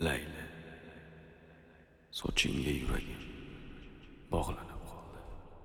Layli, sochingga yuragim bog'lanib qoldi.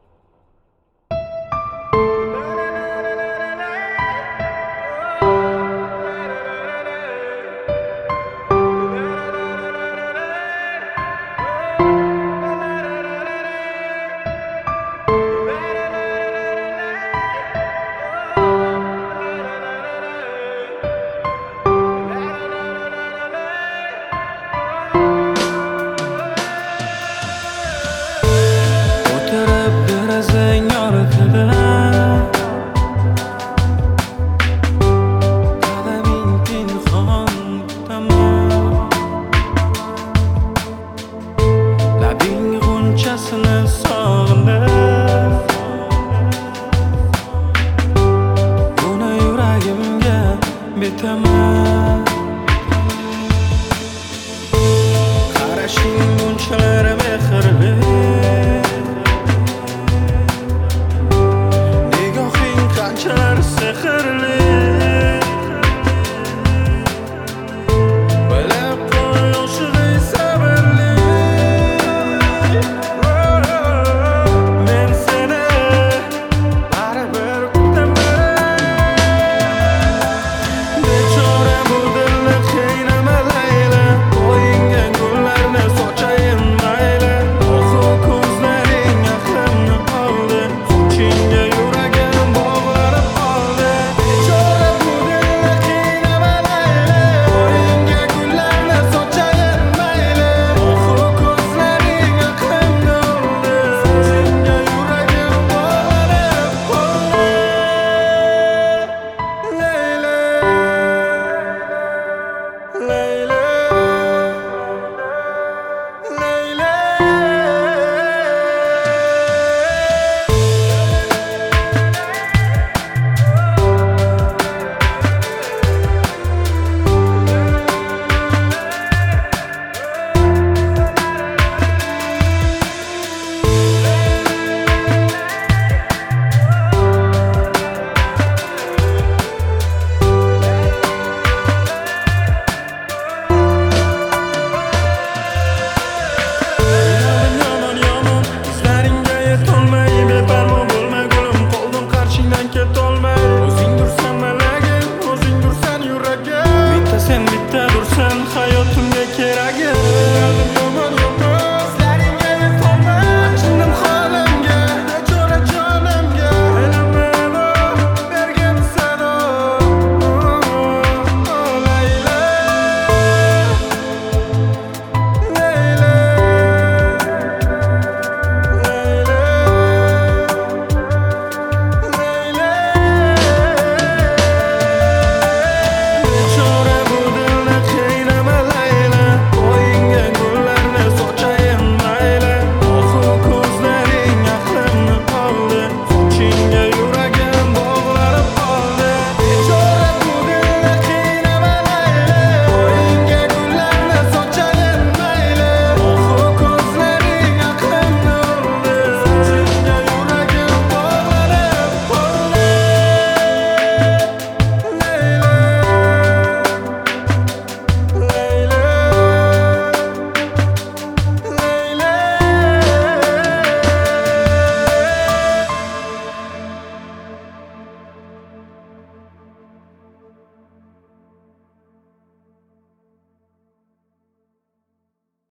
Qarashing bunchalar mehrli, nigohing qanchalar sehrli. Bilib qo'y yoshlig'ing sabrli. Men seni baribir kutaman. Bechora bu dilni qiynama Layli, qo'yinga gullarni sochayin mayli. Oxu ko'zlaring aqlimni oldi, sochingga yuragim bog'lanib qoldi. Bechora bu dilni qiynama Layli, qo'yinga gullarni sochayin mayli. Oxu ko'zlaring aqlimni oldi, sochingga yuragim bog'lanib qoldi. Layli, Layli, Layli. Yomon yomon izlaringga yetolmay, beparvo bo'lma gulim, qoldim qarshingdan ketolmay. O'zing dursan malagim, o'zing dursan yuragim, bitta sen bitta dursan